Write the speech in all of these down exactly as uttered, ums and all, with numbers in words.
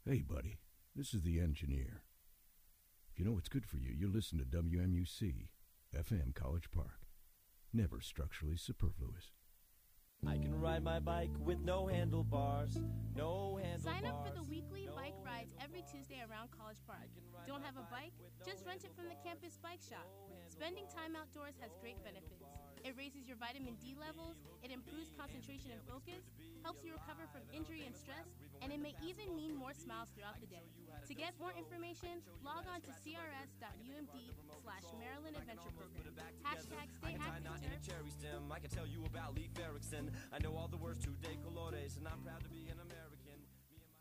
Hey, buddy, this is the engineer. If you know what's good for you, you listen to W M U C, F M College Park. Never structurally superfluous. I can ride my bike with no handlebars, no handlebars. Sign up for the weekly no bike rides every Tuesday around College Park. Don't have a bike? Just rent it from the campus bike shop. Spending time outdoors has great benefits. It raises your vitamin D levels, it improves concentration and focus, helps you recover from injury and stress, and it may even mean more smiles throughout the day. To get more information, log on to crs.umd slash Maryland Adventure Program. Hashtag stay active. Cherry stem. I can tell you about Leif Erikson. I know all the words to De Colores, and I'm proud to be an American. Me and my...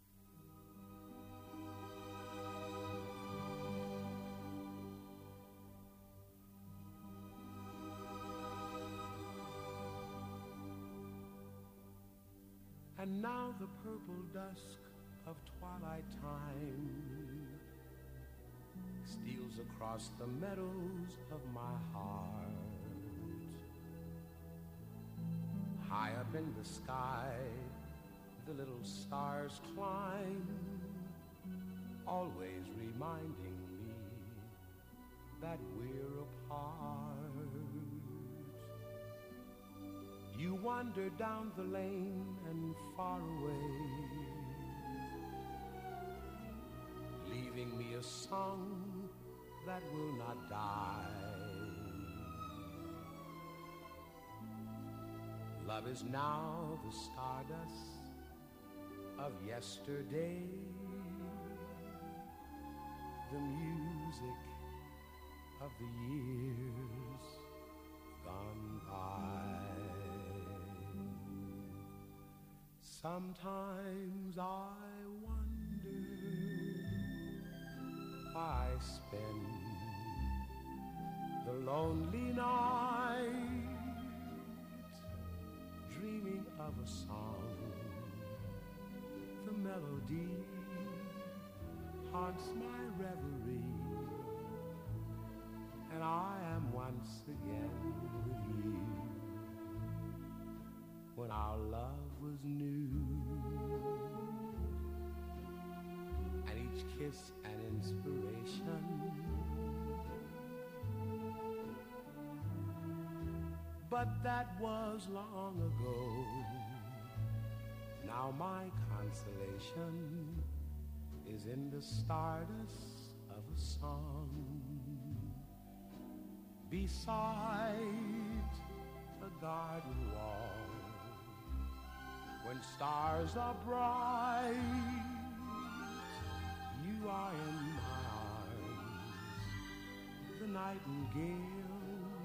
And now the purple dusk of twilight time steals across the meadows of my heart. High up in the sky, the little stars climb, always reminding me that we're apart. You wander down the lane and far away, leaving me a song that will not die. Love is now the stardust of yesterday, the music of the years gone by. Sometimes I wonder why I spend the lonely night dreaming of a song. The melody haunts my reverie, and I am once again with you when our love was new, and each kiss an inspiration. But that was long ago. Now my consolation is in the stardust of a song beside a garden wall. When stars are bright, you are in my arms. The nightingale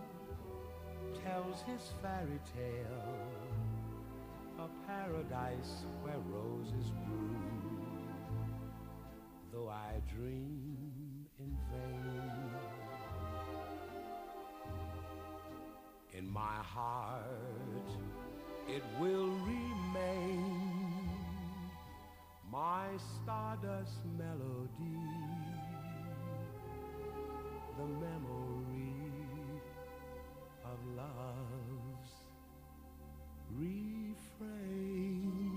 tells his fairy tale, a paradise where roses bloom, though I dream in vain. In my heart it will remain, my stardust melody, the memory of love's refrain.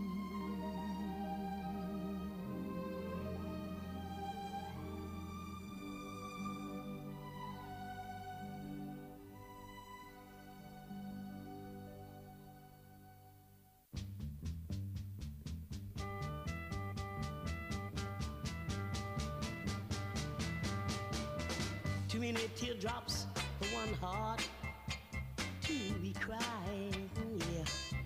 Too many teardrops for one heart to be crying, yeah.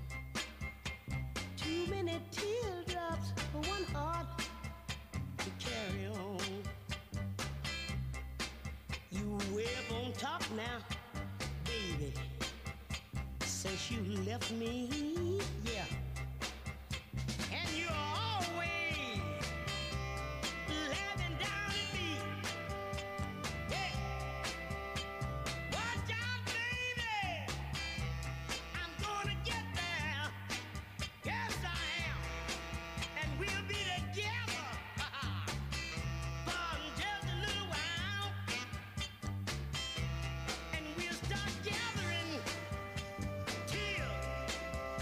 Too many teardrops for one heart to carry on. You way up on top now, baby, since you left me, yeah. And you're always laughing down at me. Yeah. Watch out, baby, I'm gonna get there. Yes, I am. And we'll be together for just a little while. And we'll start gathering till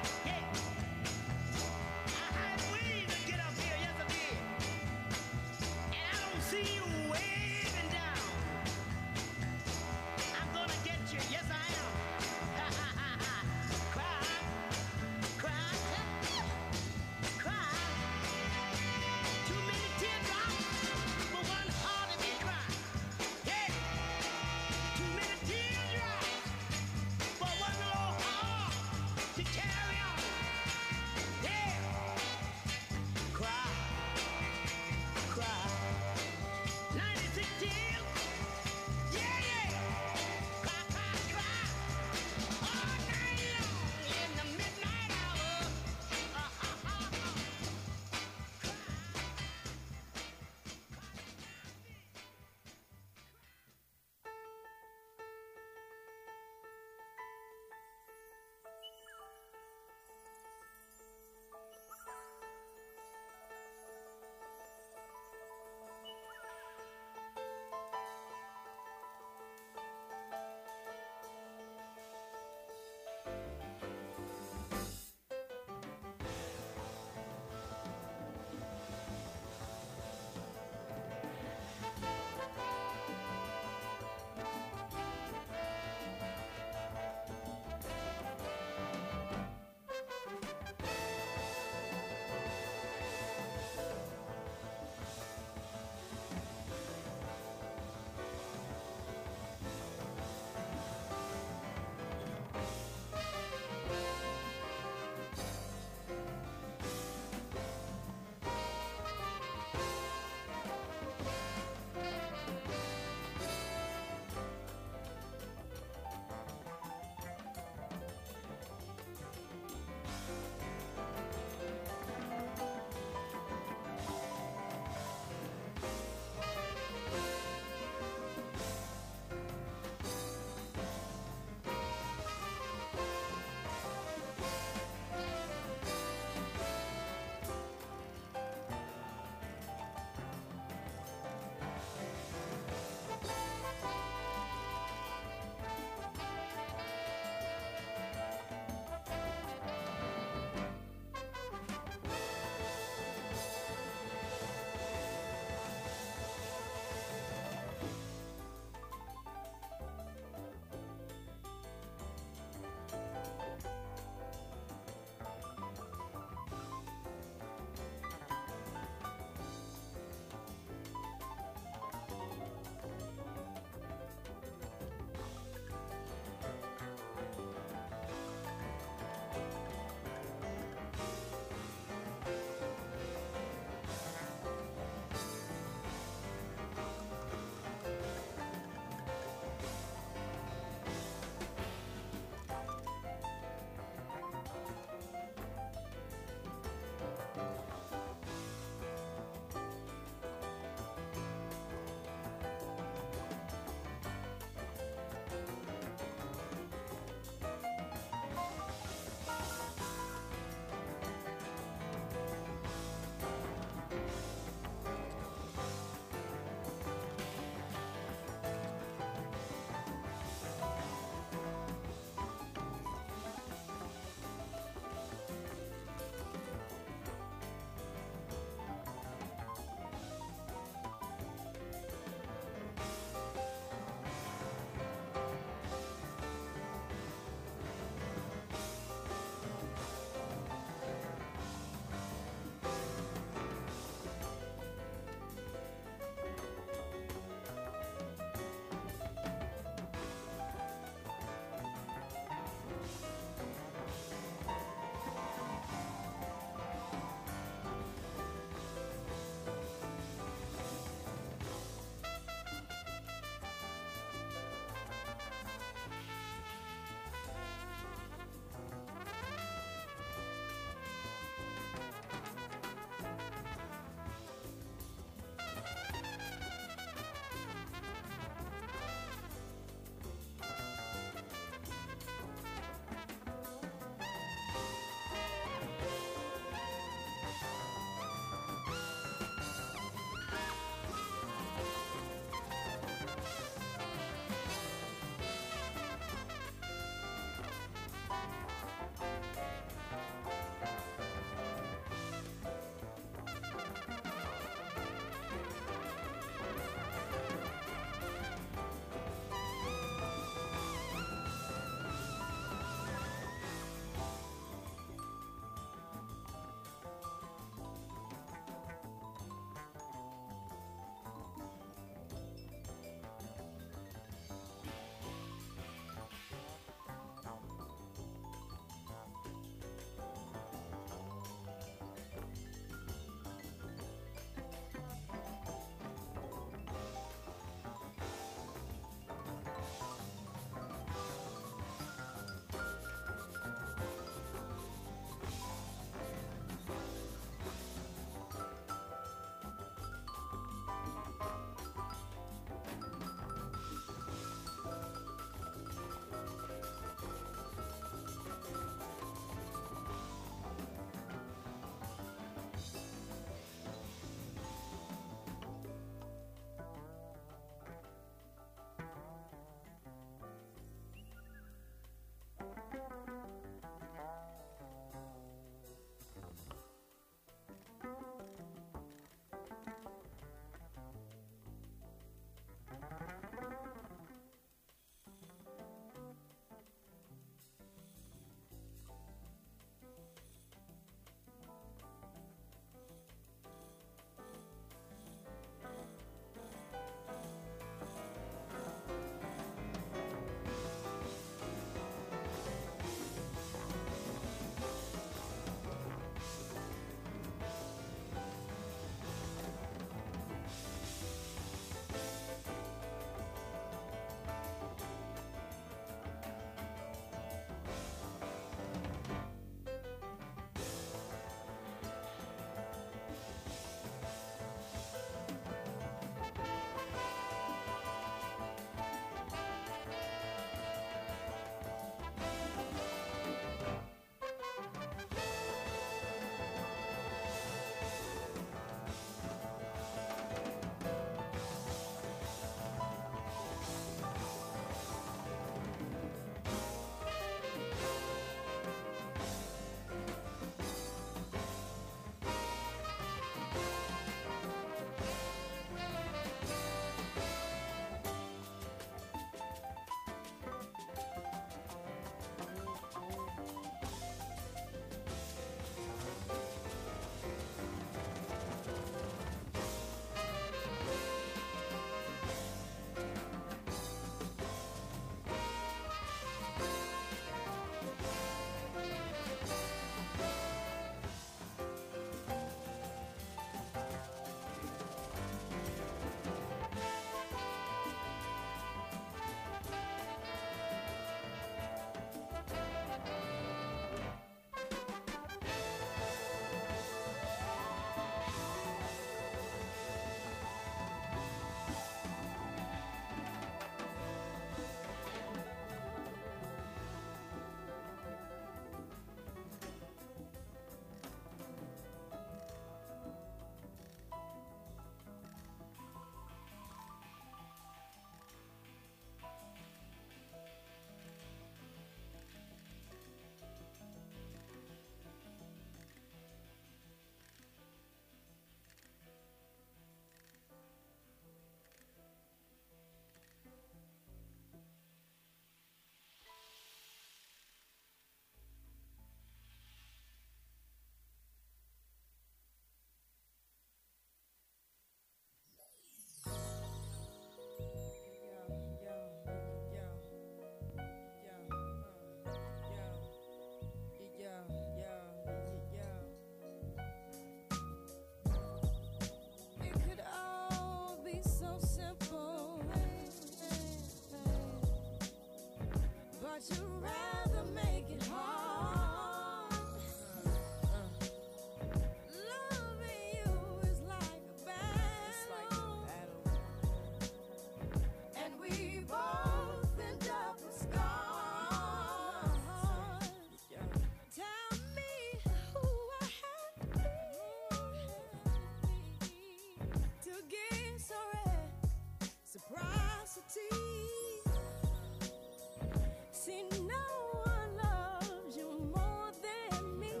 See, no one loves you more than me,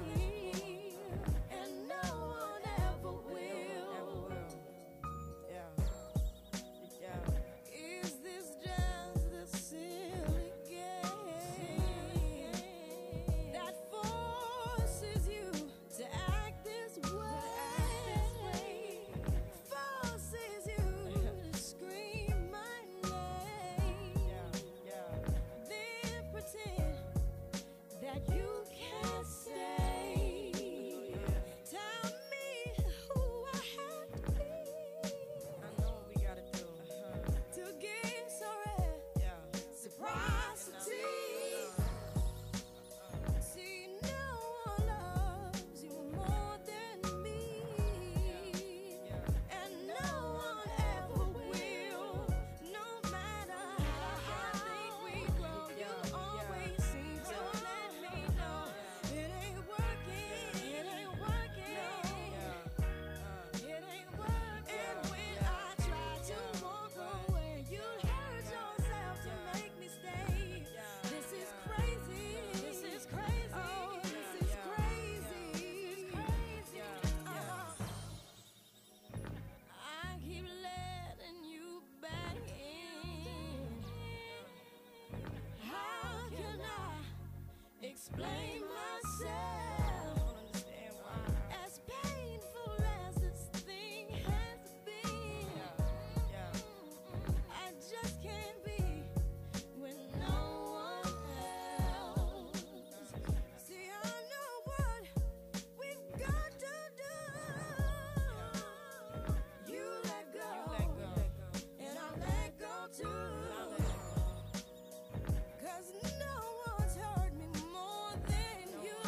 and no one ever will. Yeah, yeah. Is this just a silly game that forces you to act this way? Forces you to scream my name, then pretend that you can't stay. Tell me who I have to be. I know what we gotta do to give so rare reciprocity. See, no one loves you more than me, and no one ever will. No matter how I think we grow, you always seem to let me know it ain't working, it ain't working, it ain't working. And when I try to walk away, you hurt yourself to make me stay. This is crazy, this is crazy, oh, this is crazy, crazy. Uh-huh. I keep letting you back in. How can I explain myself? As painful as this thing has been, I just can't be with no one else. See, I know what we've got to do. You let go, and I let go too. Cause no one's hurt me more than you.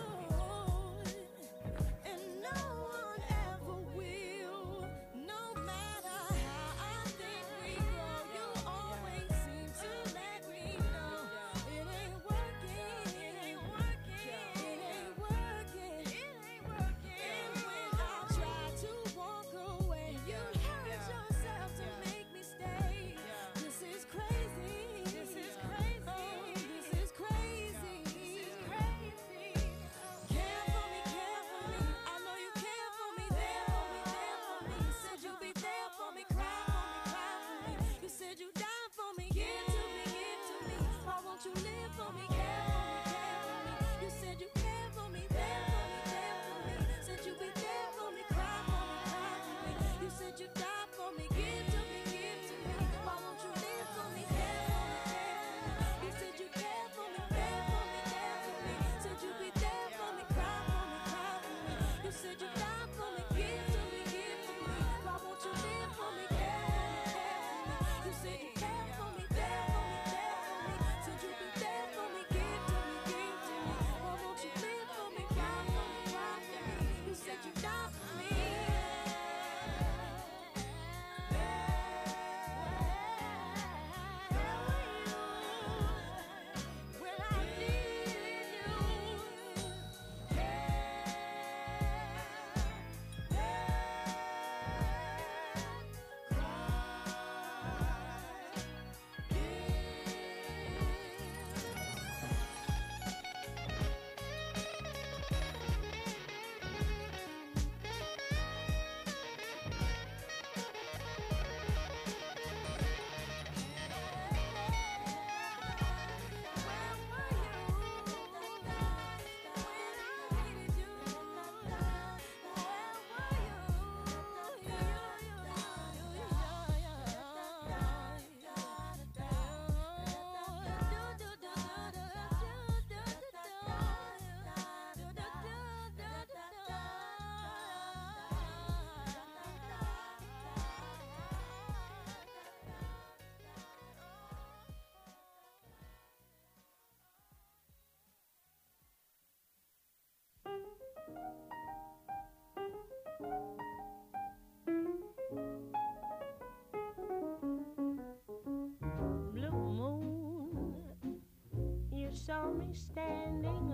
saw me standing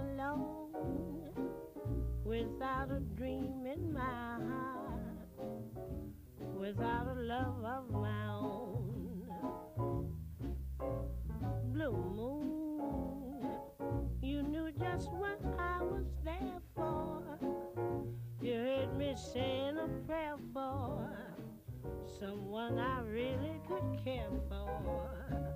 alone without a dream in my heart, without a love of my own. just what I was there for. You heard me saying a prayer for someone I really could care for.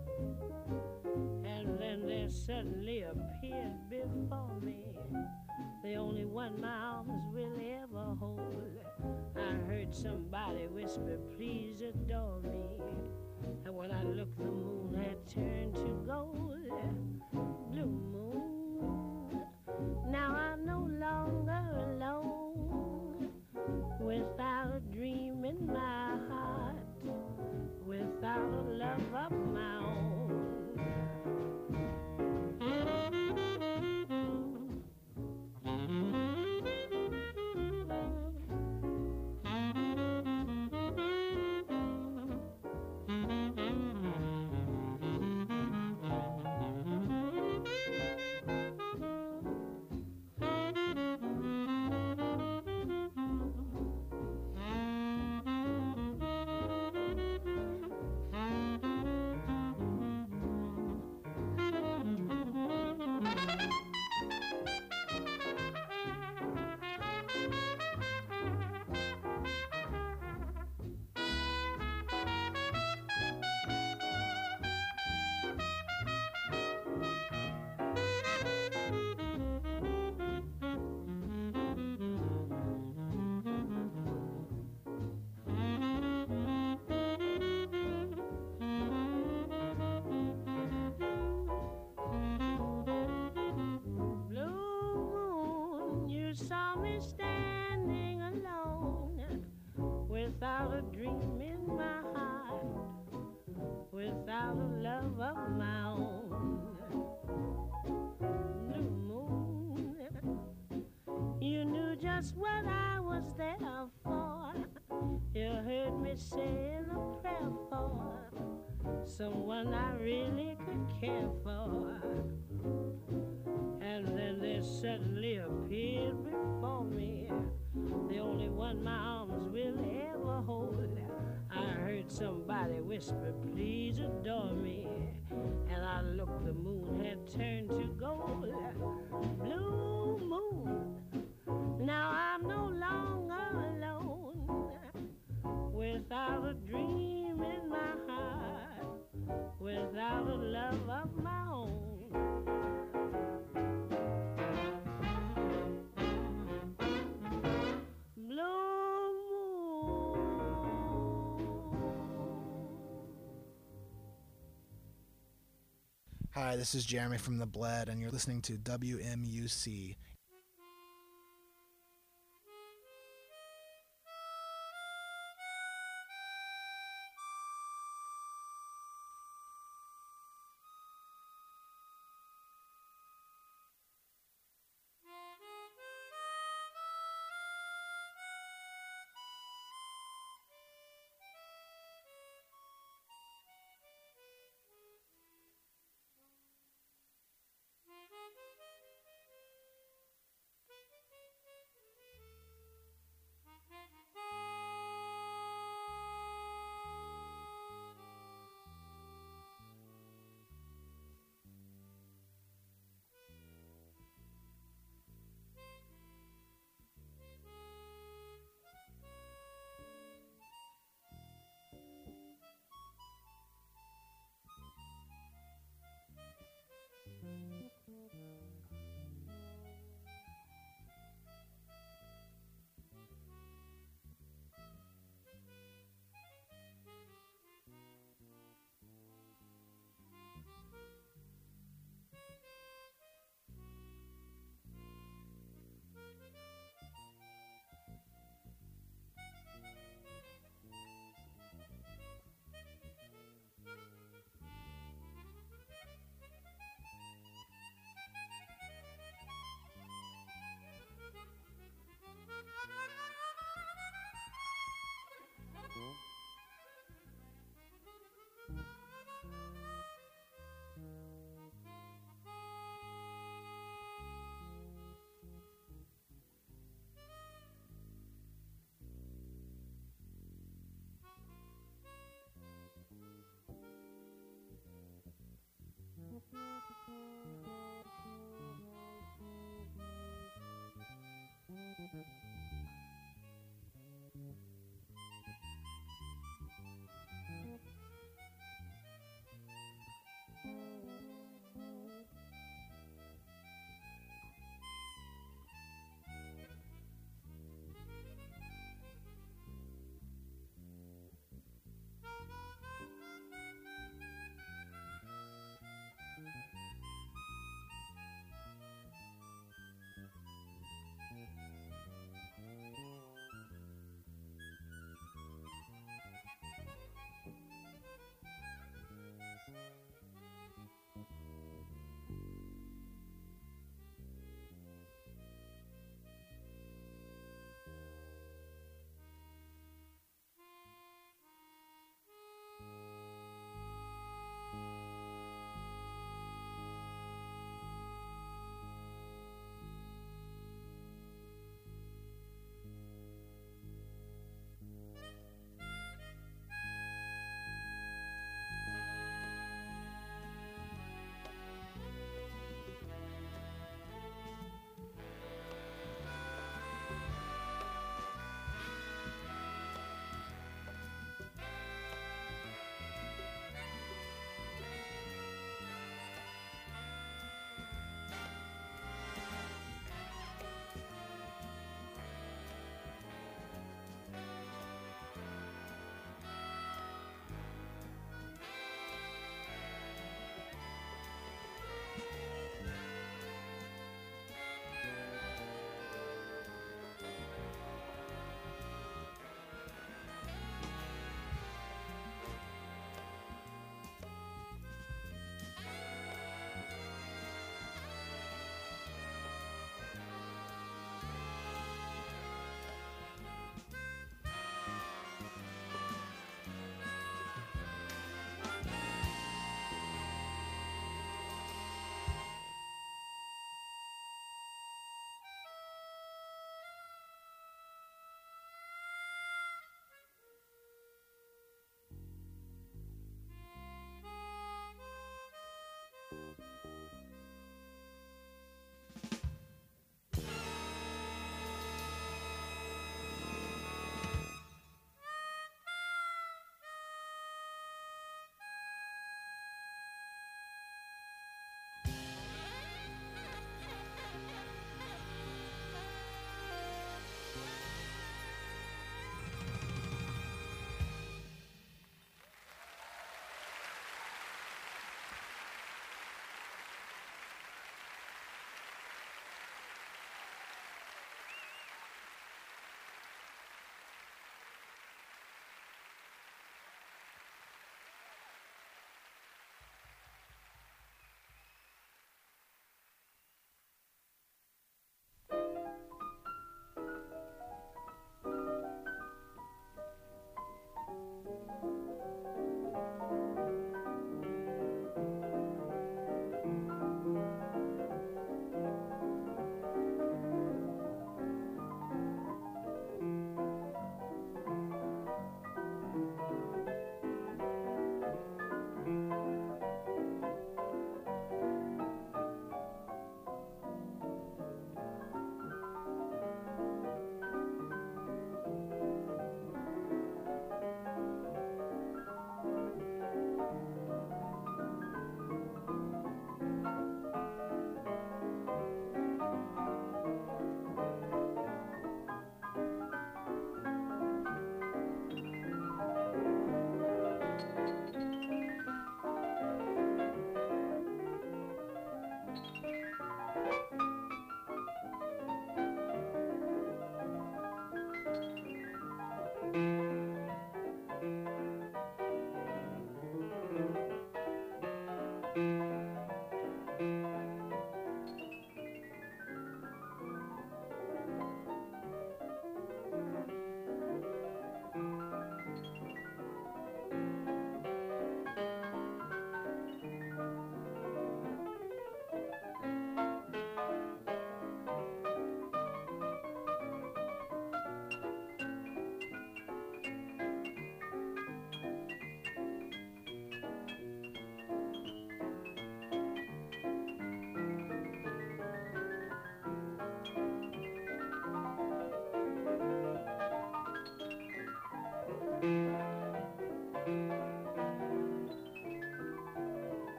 And then there suddenly appeared before me the only one my arms will ever hold. I heard somebody whisper, please adore me. And when I looked, the moon had turned to gold. Blue moon, now I'm no longer alone, without a dream in my heart, without a love of my own. Without a dream in my heart, without a love of my own. Blue moon, you knew just what I was there for. You heard me saying a prayer for someone I really could care for. And then there suddenly appeared before me the only one my arms will ever hold. I heard somebody whisper, please adore me. And I looked, the moon had turned to gold. Blue moon, now I'm no longer alone, without a dream in my heart, without a love of my own. Hi, this is Jeremy from The Bled, and you're listening to W M U C.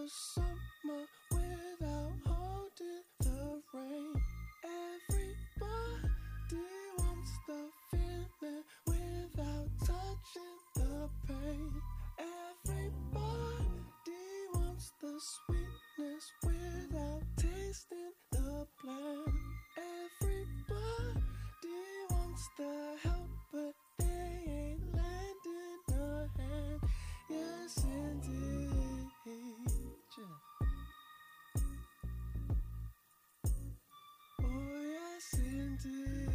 the summer without holding the rain. Everybody wants the feeling without touching the pain. Everybody wants the sweetness without tasting the blend. Everybody wants the help, but they ain't lending a hand. Yes, indeed. Oh, yes, indeed.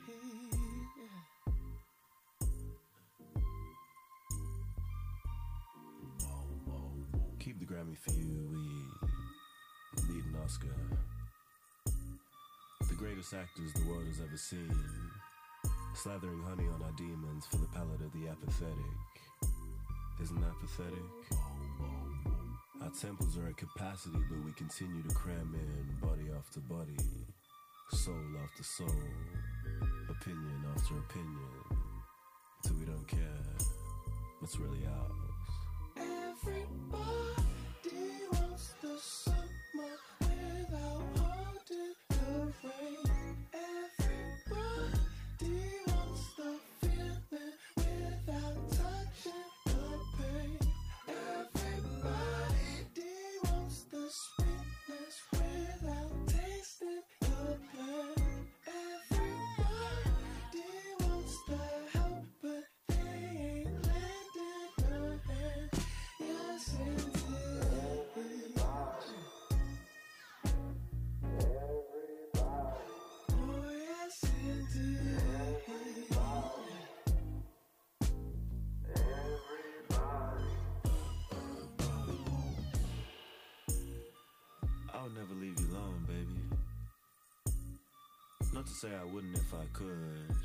Keep the Grammy for you, we lead an Oscar. The greatest actors the world has ever seen, slathering honey on our demons for the palate of the apathetic. Isn't that pathetic? Our temples are at capacity, but we continue to cram in body after body, soul after soul, opinion after opinion, till we don't care what's really ours. Everybody wants the summer without holding the rain. Everybody wants the feeling without touching the pain. Everybody wants the sweetness without tasting the blend. Everybody wants the help, but they ain't lending a hand. Yes, indeed. Oh, yes, indeed. I'll never leave you alone, baby. Not to say I wouldn't if I could.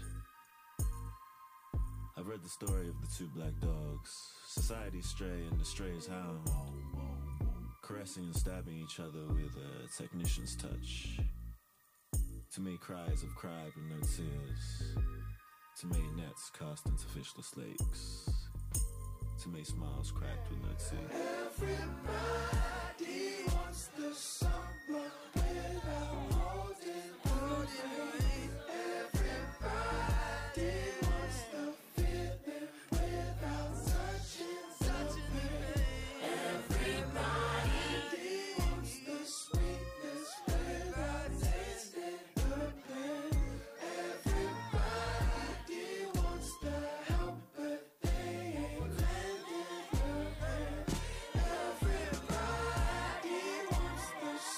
I've read the story of the two black dogs, society's stray and the stray's hound, caressing and stabbing each other with a technician's touch, to make cries of cry but no tears, to make nets cast into fishless lakes, to make smiles cracked with no teeth. Everybody wants the summer without holding the rain. Everybody wants the feeling without touching the pain. Everybody wants the sweetness without tasting the pain. Everybody wants the help, but they ain't lending a hand. Everybody wants the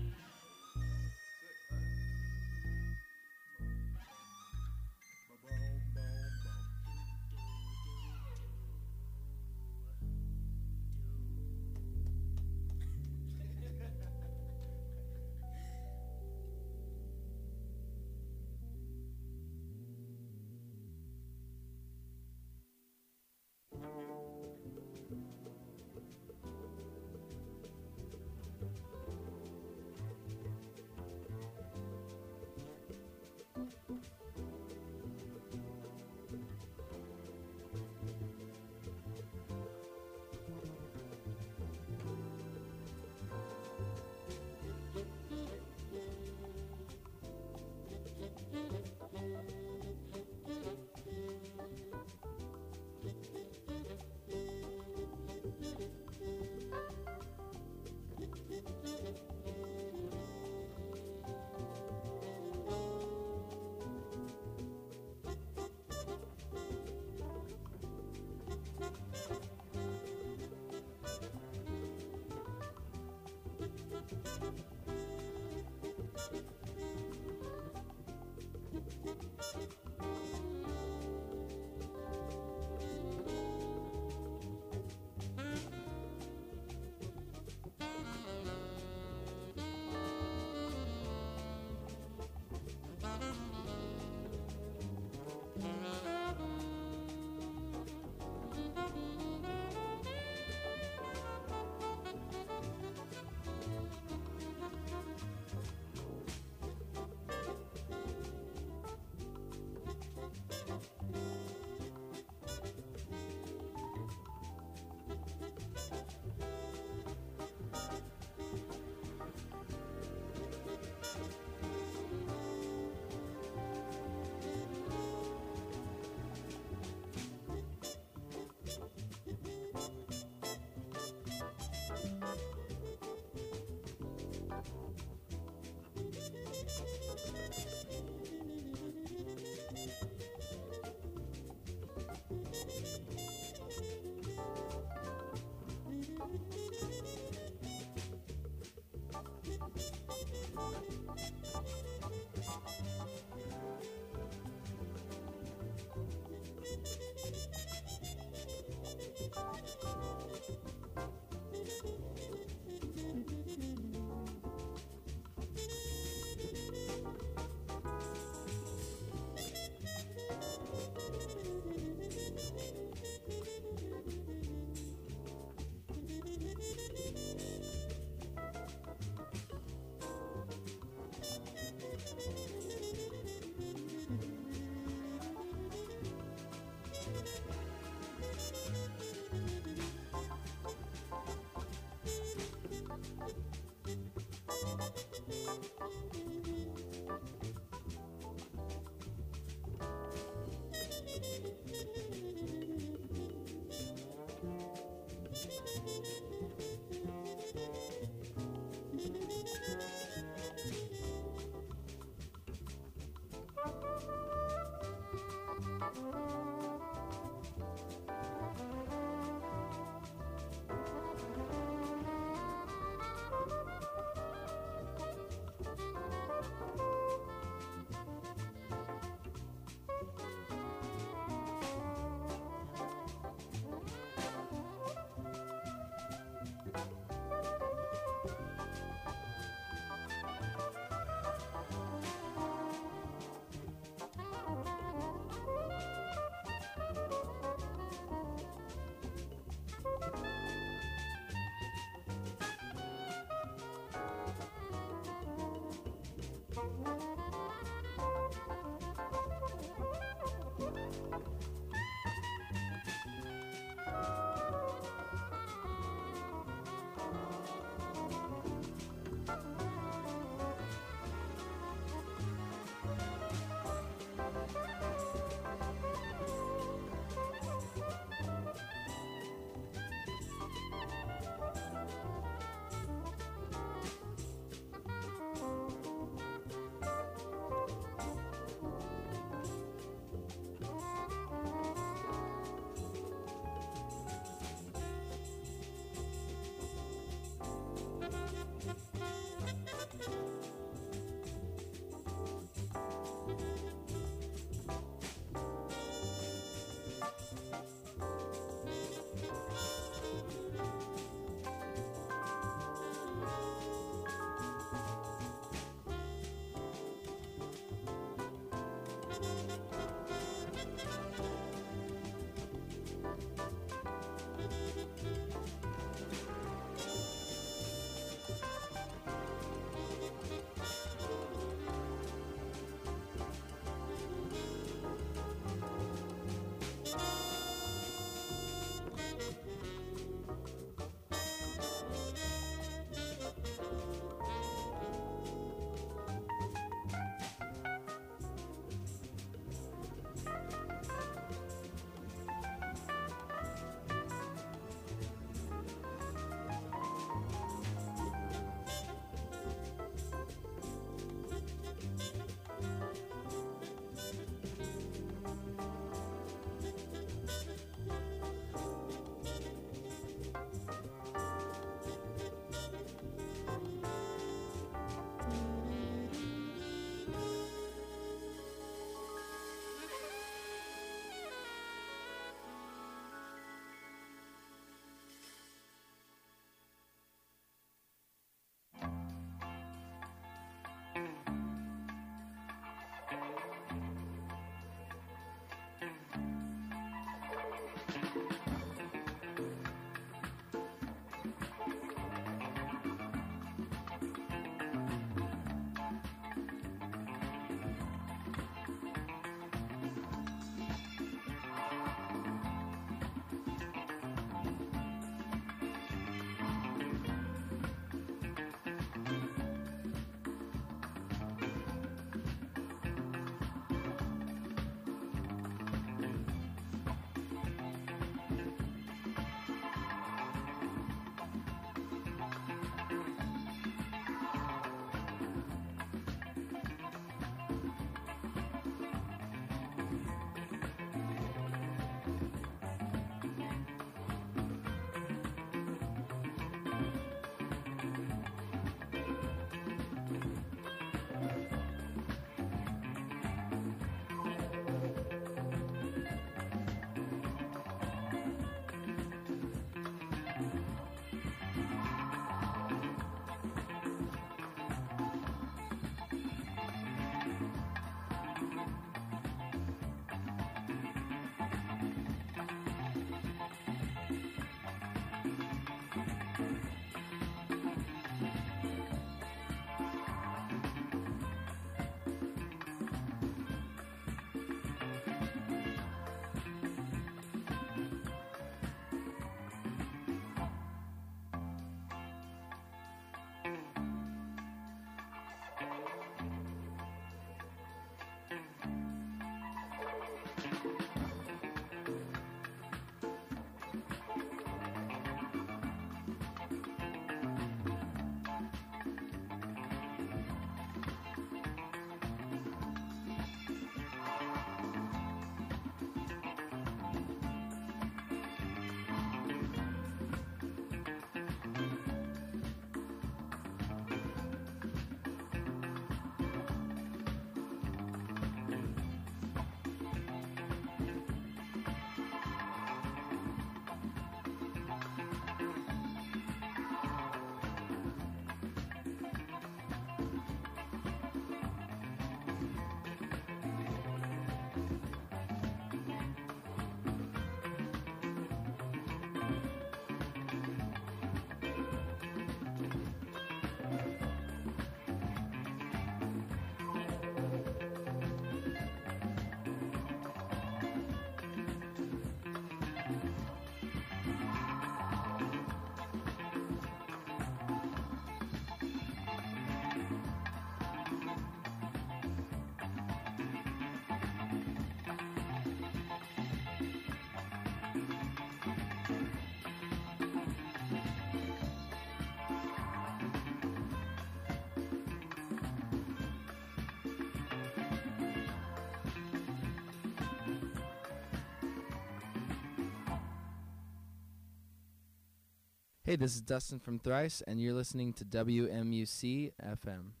Hey, this is Dustin from Thrice, and you're listening to W M U C F M.